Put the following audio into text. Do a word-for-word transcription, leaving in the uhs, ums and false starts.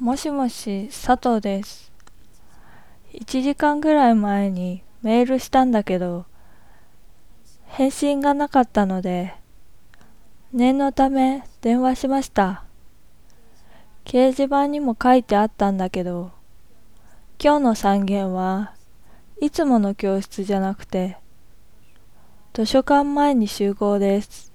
もしもし、佐藤です。いちじかんぐらい前にメールしたんだけど、返信がなかったので、念のため電話しました。掲示板にも書いてあったんだけど、今日のさん限はいつもの教室じゃなくて、図書館前に集合です。